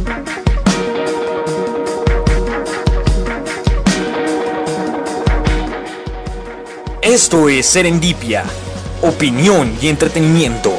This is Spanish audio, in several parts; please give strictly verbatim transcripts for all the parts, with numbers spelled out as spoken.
Esto es Serendipia, opinión y entretenimiento.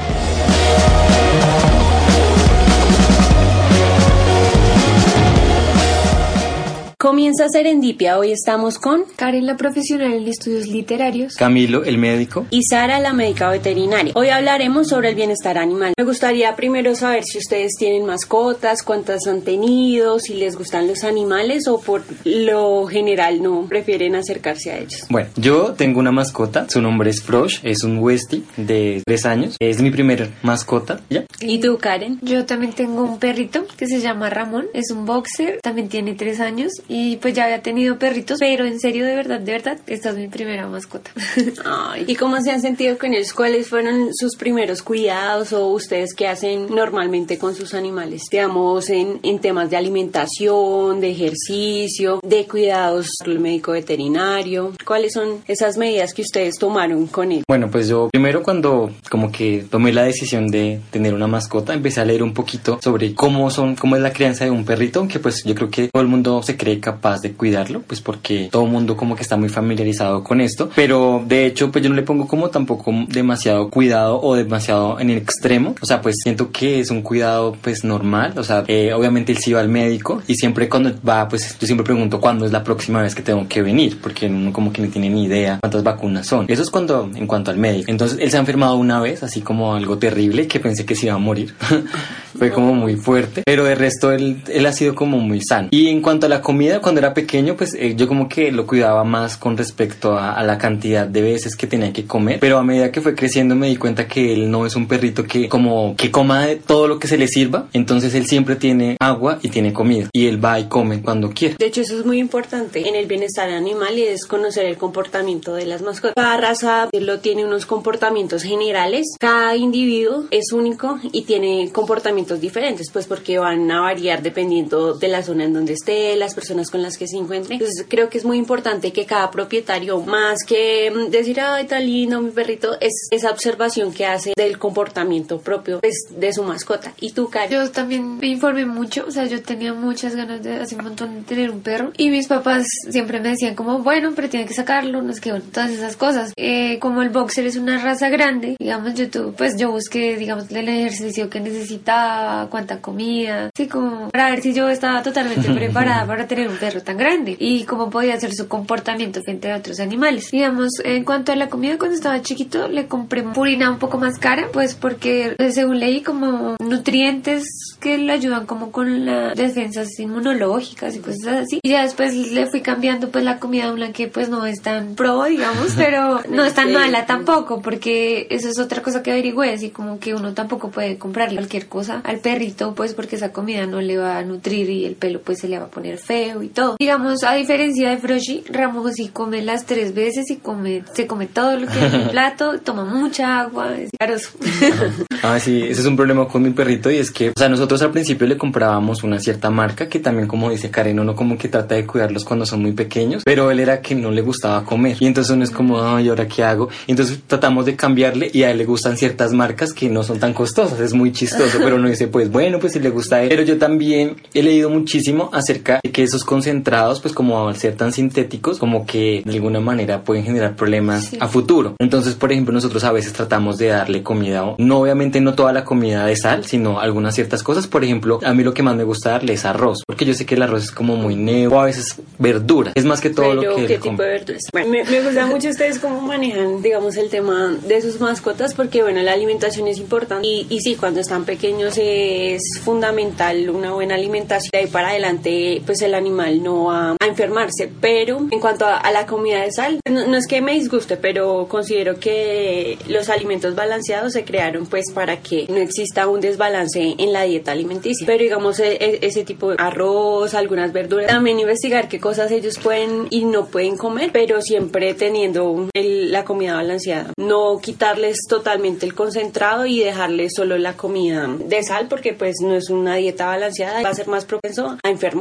Comienza Serendipia, hoy estamos con Karen, la profesional en estudios literarios, Camilo, el médico, y Sara, la médica veterinaria. Hoy hablaremos sobre el bienestar animal. Me gustaría primero saber si ustedes tienen mascotas, cuántas han tenido, si les gustan los animales o por lo general no prefieren acercarse a ellos. Bueno, yo tengo una mascota, su nombre es Frosh, es un Westie de tres años, es mi primera mascota, ¿ya? ¿Y tú, Karen? Yo también tengo un perrito que se llama Ramón, es un boxer, también tiene tres años y pues ya había tenido perritos, pero en serio, de verdad, de verdad, esta es mi primera mascota. Ay, ¿y cómo se han sentido con ellos? ¿Cuáles fueron sus primeros cuidados o ustedes qué hacen normalmente con sus animales? Digamos, en, en temas de alimentación, de ejercicio, de cuidados del médico veterinario. ¿Cuáles son esas medidas que ustedes tomaron con él? Bueno, pues yo primero cuando como que tomé la decisión de tener una mascota, empecé a leer un poquito sobre cómo son, cómo es la crianza de un perrito, aunque pues yo creo que todo el mundo se cree capaz de cuidarlo, pues porque todo el mundo como que está muy familiarizado con esto, pero de hecho pues yo no le pongo como tampoco demasiado cuidado o demasiado en el extremo, o sea, pues siento que es un cuidado pues normal, o sea, eh, obviamente él sí va al médico y siempre cuando va, pues yo siempre pregunto cuándo es la próxima vez que tengo que venir, porque uno como que no tiene ni idea cuántas vacunas son. Eso es cuando, en cuanto al médico. Entonces él se ha enfermado una vez, así como algo terrible, que pensé que se iba a morir. Fue como muy fuerte, pero de resto él, él ha sido como muy sano. Y en cuanto a la comida, cuando era pequeño, pues eh, yo como que lo cuidaba más con respecto a, a la cantidad de veces que tenía que comer, pero a medida que fue creciendo me di cuenta que él no es un perrito que como que coma de todo lo que se le sirva, entonces él siempre tiene agua y tiene comida, y él va y come cuando quiere. De hecho, eso es muy importante en el bienestar animal y es conocer el comportamiento de las mascotas. Cada raza lo tiene unos comportamientos generales, cada individuo es único y tiene comportamientos diferentes, pues porque van a variar dependiendo de la zona en donde esté, las personas con las que se encuentren. Entonces creo que es muy importante que cada propietario, más que decir, ay, tan lindo mi perrito, es esa observación que hace del comportamiento propio pues, de su mascota. ¿Y tú, Karen? Yo también me informé mucho, o sea, yo tenía muchas ganas de hace un montón de tener un perro y mis papás siempre me decían como, bueno, pero tiene que sacarlo, no es que, bueno, todas esas cosas. Eh, como el boxer es una raza grande, digamos, yo tuve, pues yo busqué, digamos, el ejercicio que necesitaba, cuánta comida, así como para ver si yo estaba totalmente preparada para tener un perro tan grande y cómo podía ser su comportamiento frente a otros animales. Digamos, en cuanto a la comida, cuando estaba chiquito le compré purina un poco más cara, pues porque pues, según leí como nutrientes que le ayudan como con las defensas inmunológicas y cosas así. Y ya después le fui cambiando pues la comida a una que pues no es tan pro, digamos, pero no es tan mala tampoco, porque eso es otra cosa que averigüé, así como que uno tampoco puede comprarle cualquier cosa al perrito, pues porque esa comida no le va a nutrir y el pelo pues se le va a poner feo y todo. Digamos, a diferencia de Froshi, Ramos sí come las tres veces y come, se come todo lo que hay en el plato, toma mucha agua, es caroso. Ah, sí, ese es un problema con mi perrito y es que, o sea, nosotros al principio le comprábamos una cierta marca que también, como dice Karen, uno como que trata de cuidarlos cuando son muy pequeños, pero él era que no le gustaba comer y entonces uno es como, ay, ¿ahora qué hago? Y entonces tratamos de cambiarle y a él le gustan ciertas marcas que no son tan costosas, es muy chistoso, pero uno dice, pues bueno, pues si le gusta a él. Pero yo también he leído muchísimo acerca de que esos concentrados, pues como al ser tan sintéticos, como que de alguna manera pueden generar problemas sí. a futuro. Entonces, por ejemplo, nosotros a veces tratamos de darle comida, no obviamente no toda la comida de sal, sino algunas ciertas cosas. Por ejemplo, a mí lo que más me gusta darle es arroz, porque yo sé que el arroz es como muy neutro, o a veces verdura, es más que todo pero, lo que ¿qué tipo come. de verduras? Bueno, me, me gusta mucho ustedes cómo manejan, digamos, el tema de sus mascotas, porque bueno, la alimentación es importante y, y sí, cuando están pequeños es fundamental una buena alimentación. De ahí para adelante, pues el animal no va a enfermarse, pero en cuanto a, a la comida de sal, no, no es que me disguste, pero considero que los alimentos balanceados se crearon pues para que no exista un desbalance en la dieta alimenticia. Pero digamos, e, e, ese tipo de arroz, algunas verduras, también investigar qué cosas ellos pueden y no pueden comer, pero siempre teniendo el, la comida balanceada. No quitarles totalmente el concentrado y dejarles solo la comida de sal, porque pues no es una dieta balanceada, va a ser más propenso a enfermarse. Mm,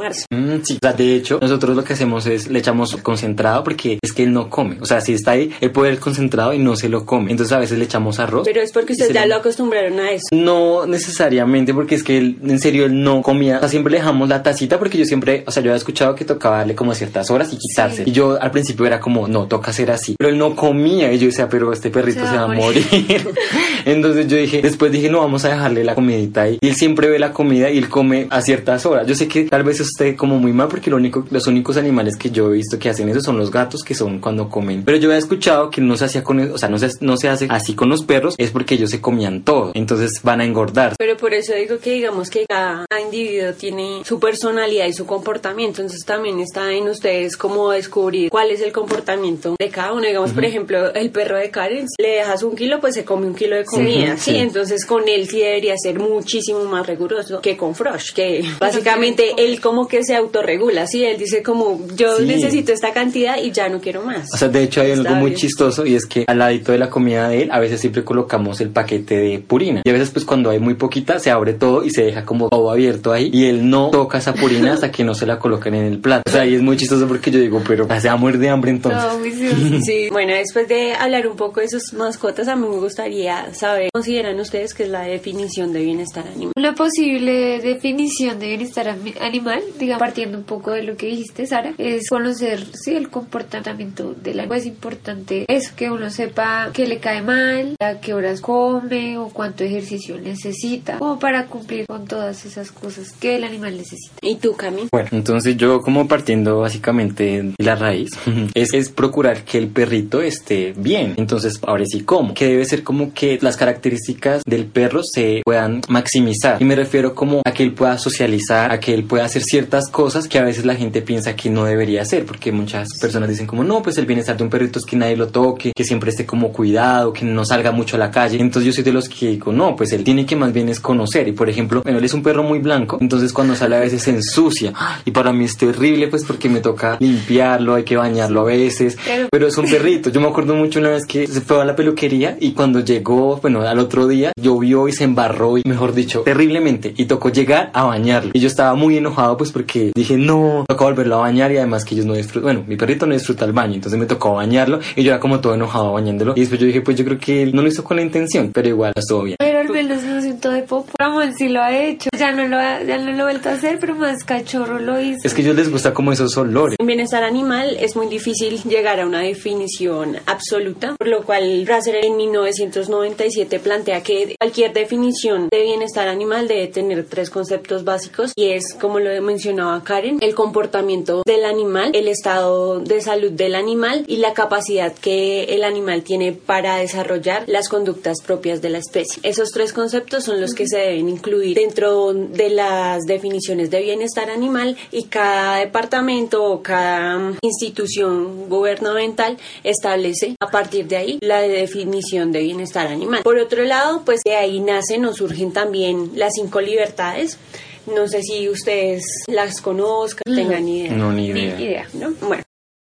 Mm, sí, o sea, de hecho, nosotros lo que hacemos es le echamos concentrado porque es que él no come. O sea, si está ahí, él puede ir concentrado y no se lo come. Entonces a veces le echamos arroz. Pero es porque ustedes ya lo acostumbraron a eso. No necesariamente, porque es que él, en serio, él no comía. O sea, siempre le dejamos la tacita porque yo siempre, o sea, yo había escuchado que tocaba darle como a ciertas horas y quitarse. Sí. Y yo al principio era como, no, toca hacer así. Pero él no comía y yo decía, pero este perrito se va, se va a morir. Entonces yo dije, después dije, no, vamos a dejarle la comidita ahí. Y él siempre ve la comida y él come a ciertas horas. Yo sé que tal vez esté como muy mal porque lo único, los únicos animales que yo he visto que hacen eso son los gatos, que son cuando comen. Pero yo había escuchado que no se hacía con, o sea, no se, no se hace así con los perros, es porque ellos se comían todo. Entonces van a engordar. Pero por eso digo que digamos que cada individuo tiene su personalidad y su comportamiento. Entonces también está en ustedes como descubrir cuál es el comportamiento de cada uno. Digamos, uh-huh. por ejemplo, el perro de Karen, le dejas un kilo, pues se come un kilo de comida. Sí, sí. Sí, entonces con él sí debería ser muchísimo más riguroso que con Frosh, que básicamente él como que se autorregula, ¿sí? Él dice como, yo sí. necesito esta cantidad y ya no quiero más. O sea, de hecho hay algo muy chistoso y es que al ladito de la comida de él a veces siempre colocamos el paquete de purina y a veces pues cuando hay muy poquita se abre todo y se deja como todo abierto ahí y él no toca esa purina hasta que no se la coloquen en el plato. O sea, y es muy chistoso porque yo digo, pero se va a morir de hambre entonces. No, muy sí. Sí. Bueno, después de hablar un poco de sus mascotas, a mí me gustaría saber, ¿consideran ustedes que es la definición de bienestar animal? Una posible definición de bienestar animal, digamos, partiendo un poco de lo que dijiste, Sara, es conocer, sí, el comportamiento del animal. Es importante eso, que uno sepa qué le cae mal, a qué horas come o cuánto ejercicio necesita, como para cumplir con todas esas cosas que el animal necesita. ¿Y tú, Cami? Bueno, entonces yo como partiendo básicamente de la raíz, es, es procurar que el perrito esté bien. Entonces, ahora sí, ¿cómo? Que debe ser como que las características del perro se puedan maximizar. Y me refiero como a que él pueda socializar, a que él pueda hacer ciertas cosas que a veces la gente piensa que no debería hacer, porque muchas personas dicen como, no, pues el bienestar de un perrito es que nadie lo toque, que siempre esté como cuidado, que no salga mucho a la calle. Entonces yo soy de los que digo, no, pues él tiene que más bien es conocer. Y por ejemplo, bueno, él es un perro muy blanco, entonces cuando sale a veces se ensucia. Y para mí es terrible, pues porque me toca limpiarlo, hay que bañarlo a veces, pero es un perrito. Yo me acuerdo mucho una vez que se fue a la peluquería y cuando llegó, bueno, al otro día llovió y se embarró y mejor dicho, terriblemente, y tocó llegar a bañarlo. Y yo estaba muy enojado pues porque dije, no, toca volverlo a bañar y además que ellos no disfrutan, bueno, mi perrito no disfruta el baño, entonces me tocó bañarlo y yo era como todo enojado bañándolo y después yo dije, pues yo creo que él no lo hizo con la intención, pero igual estuvo bien. Pero al menos no siento de popo, Ramón sí lo ha hecho, ya no lo ha, ya no lo ha vuelto a hacer, pero más cachorro lo hizo. Es que a ellos les gusta como esos olores. En bienestar animal es muy difícil llegar a una definición absoluta, por lo cual Russell en mil novecientos noventa y siete plantea que cualquier definición de bienestar animal debe tener tres conceptos básicos y es, como lo mencionaba Karen, el comportamiento del animal, el estado de salud del animal y la capacidad que el animal tiene para desarrollar las conductas propias de la especie. Esos tres conceptos son los que se deben incluir dentro de las definiciones de bienestar animal y cada departamento o cada institución gubernamental establece a partir de ahí la definición de bienestar animal. Por otro lado, pues de ahí nacen o surgen también las cinco libertades. No sé si ustedes las conozcan, no, tengan idea. No, ni idea. Ni idea, ¿no? Bueno.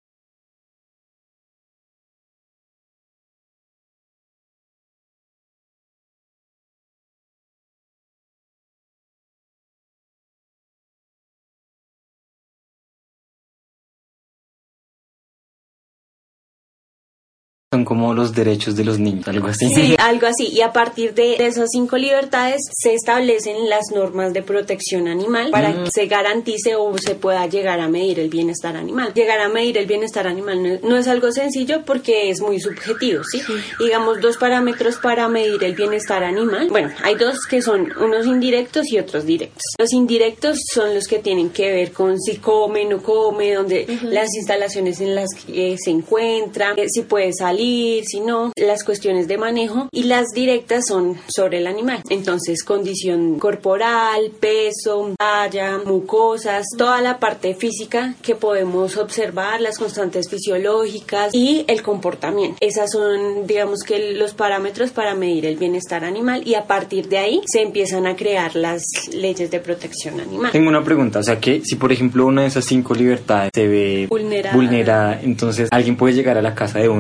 Son como los derechos de los niños, algo así. Sí, algo así. Y a partir de esas cinco libertades se establecen las normas de protección animal para mm. que se garantice o se pueda llegar a medir el bienestar animal. Llegar a medir el bienestar animal no, no es algo sencillo porque es muy subjetivo, ¿sí? Sí. Digamos, dos parámetros para medir el bienestar animal. Bueno, hay dos que son unos indirectos y otros directos. Los indirectos son los que tienen que ver con si come, no come, donde uh-huh. las instalaciones en las que eh, se encuentra, eh, si puede salir, si no, las cuestiones de manejo, y las directas son sobre el animal. Entonces, condición corporal, peso, talla, mucosas, toda la parte física que podemos observar, las constantes fisiológicas y el comportamiento. Esas son, digamos que los parámetros para medir el bienestar animal y a partir de ahí se empiezan a crear las leyes de protección animal. Tengo una pregunta, o sea que si por ejemplo una de esas cinco libertades se ve vulnerada, vulnerada entonces alguien puede llegar a la casa de uno y decirle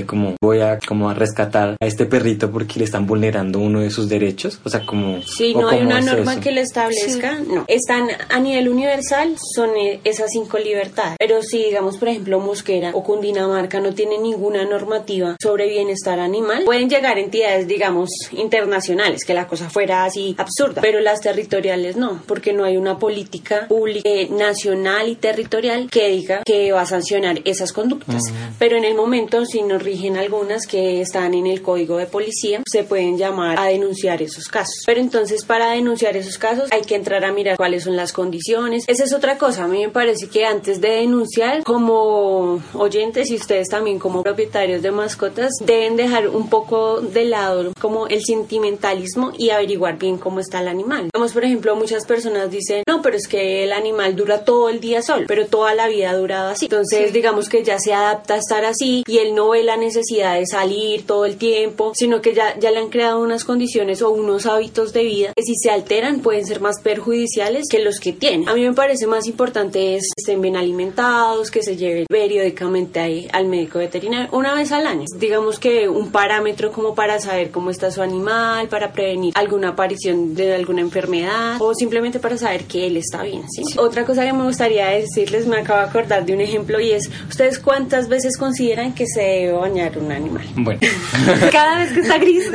de como voy a como a rescatar a este perrito porque le están vulnerando uno de sus derechos, o sea, como sí, no hay una norma eso? que lo establezca, sí. no, están a nivel universal, son esas cinco libertades, pero si digamos por ejemplo Mosquera o Cundinamarca no tienen ninguna normativa sobre bienestar animal, pueden llegar entidades digamos internacionales, que la cosa fuera así absurda, pero las territoriales no, porque no hay una política pública eh, nacional y territorial que diga que va a sancionar esas conductas, uh-huh. pero en el momento si nos rigen algunas que están en el código de policía, se pueden llamar a denunciar esos casos, pero entonces para denunciar esos casos hay que entrar a mirar cuáles son las condiciones. Esa es otra cosa, a mí me parece que antes de denunciar, como oyentes y ustedes también como propietarios de mascotas, deben dejar un poco de lado como el sentimentalismo y averiguar bien cómo está el animal. Vamos, por ejemplo, muchas personas dicen, no, pero es que el animal dura todo el día solo, pero toda la vida ha durado así. Entonces, sí. digamos que ya se adapta a estar así y él no ve la necesidad de salir todo el tiempo, sino que ya, ya le han creado unas condiciones o unos hábitos de vida que si se alteran pueden ser más perjudiciales que los que tienen. A mí me parece más importante es que estén bien alimentados, que se lleven periódicamente ahí al médico veterinario una vez al año. Digamos que un parámetro como para saber cómo está su animal, para prevenir alguna aparición de alguna enfermedad o simplemente para saber que él está bien, ¿sí? Sí. Otra cosa que me gustaría decirles, me acabo de acordar de un ejemplo y es, ¿ustedes cuántas veces consideran que se debe bañar un animal? Bueno. Cada vez que está gris.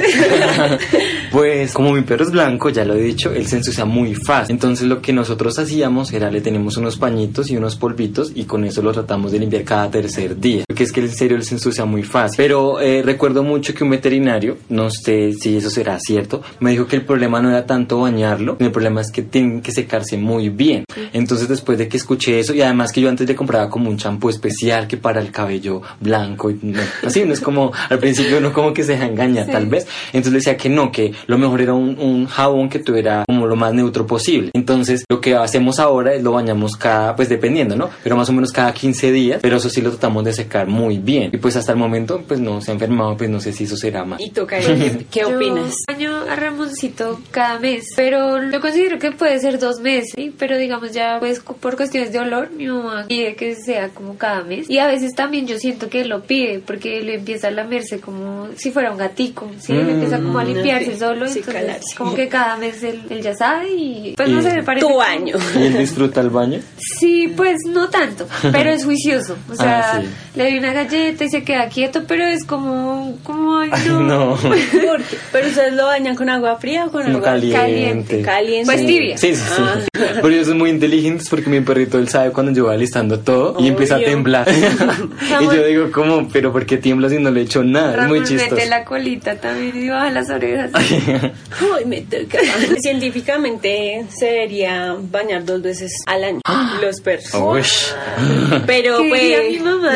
Pues como mi perro es blanco, ya lo he dicho, él se ensucia muy fácil. Entonces lo que nosotros hacíamos era le tenemos unos pañitos y unos polvitos y con eso lo tratamos de limpiar cada tercer día. Porque es que en serio él se ensucia muy fácil. Pero eh, recuerdo mucho que un veterinario, no sé si eso será cierto, me dijo que el problema no era tanto bañarlo, el problema es que tienen que secarse muy bien. Entonces después de que escuché eso, y además que yo antes le compraba como un champú especial que para el cabello blanco, y no, así no es como, al principio uno como que se deja engañar sí. tal vez, entonces le decía que no, que lo mejor era un, un jabón que tuviera como lo más neutro posible. Entonces lo que hacemos ahora es lo bañamos cada, pues dependiendo, ¿no? Pero más o menos cada quince días, pero eso sí lo tratamos de secar muy bien. Y pues hasta el momento pues no se ha enfermado, pues no sé si eso será más. ¿Y tú, Karen, qué opinas? Yo baño a Ramoncito cada mes, pero yo considero que puede ser dos meses, ¿sí? Pero digamos ya pues por cuestiones de olor mi mamá pide que sea como cada mes y a veces también yo siento que lo pide porque le empieza a lamerse como si fuera un gatico, ¿sí? Mm, le empieza como a limpiarse sí, solo, sí, entonces calarse. Como que cada mes él, él ya sabe y pues y no sé, me parece tu como... baño. ¿Y él disfruta el baño? Sí, pues no tanto, pero es juicioso, o sea, ah, sí. le doy una galleta y se queda quieto, pero es como, como ay no. no. ¿Por qué? ¿Pero ustedes lo bañan con agua fría o con no, agua caliente? Caliente. Caliente. Pues tibia. Sí, sí, sí. Ah. Pero ellos son muy inteligentes porque mi perrito él sabe cuando yo voy alistando todo y Obvio. empieza a temblar. Y yo digo, ¿cómo? ¿Pero por qué tiembla si no le he hecho nada? Ramón, es muy chistoso. mete la colita también y baja las orejas. Ay, me toca. Científicamente se debería bañar dos veces al año los perros. Uy. Pero ¿Qué pues diría mi mamá?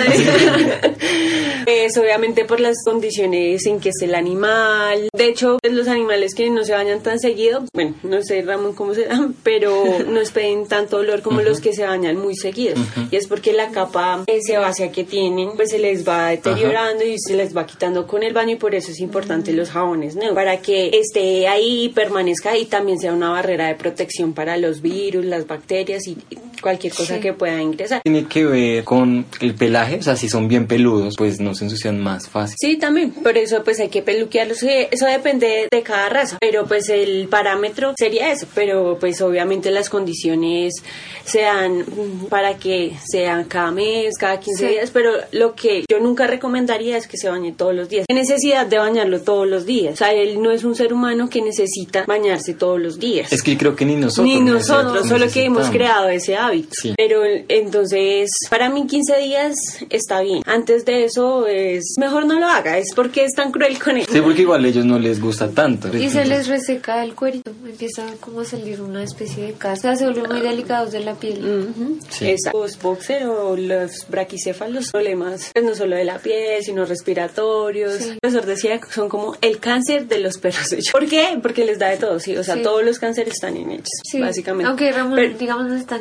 pues obviamente por las condiciones en que es el animal. De hecho, los animales que no se bañan tan seguido, bueno, no sé Ramón cómo será, pero no expeden tanto olor como uh-huh. los que se bañan muy seguidos. Uh-huh. Y es porque la capa sebácea que tienen, pues se les va deteriorando uh-huh. y se les va quitando con el baño y por eso es importante uh-huh. los jabones nuevos, para que esté ahí y permanezca y también sea una barrera de protección para los virus, las bacterias y cualquier cosa sí. que pueda ingresar. Tiene que ver con el pelaje, o sea, si son bien peludos, pues no se ensucian más fácil. Sí, también, por eso pues hay que peluquearlos, eso depende de cada raza, pero pues el parámetro sería eso, pero pues obviamente las condiciones se dan para que sean cada mes, cada quince sí. días, pero lo que yo nunca recomendaría es que se bañe todos los días. Hay necesidad de bañarlo todos los días, o sea, él no es un ser humano que necesita bañarse todos los días. Es que creo que ni nosotros. Ni nosotros, solo que hemos creado ese hábito. Sí. Pero entonces, para mí quince días está bien. Antes de eso, es mejor no lo haga, es porque es tan cruel con él. Sí, porque igual a ellos no les gusta tanto. Y se les reseca el cuerito, empieza como a salir una especie de caspa, se vuelven muy delicados de la piel. Uh-huh. Sí. Exacto. Los boxer o los braquicéfalos, problemas pues no solo de la piel, sino respiratorios. Sí. El profesor decía que son como el cáncer de los perros. ¿Por qué? Porque les da de todo, sí, o sea, sí. todos los cánceres están en ellos, sí. básicamente. Aunque Ramón, Pero, digamos, no es tan chato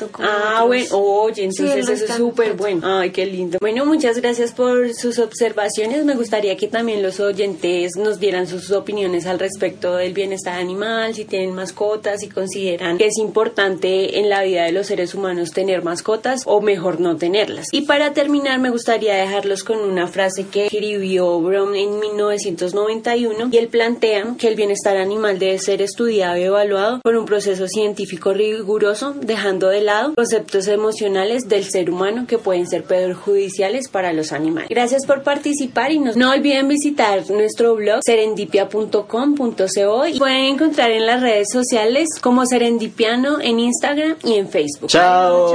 como Ah, otros. bueno, oye, entonces Sí, eso es están súper tanto. bueno. Ay, qué lindo. Bueno, muchas gracias por sus observaciones. Me gustaría que también los oyentes nos dieran sus opiniones al respecto del bienestar animal, si tienen mascotas, si consideran que es importante en la vida de los seres humanos tener mascotas o mejor no tenerlas. Y para terminar, me gustaría dejarlos con una frase que escribió Brown en mil novecientos noventa y uno, y él plantea que el bienestar animal debe ser estudiado y evaluado por un proceso científico riguroso, dejando de lado conceptos emocionales del ser humano que pueden ser perjudiciales para los animales. Gracias por participar y no, no olviden visitar nuestro blog serendipia punto com punto co y pueden encontrar en las redes sociales como Serendipiano en Instagram y en Facebook. Chao.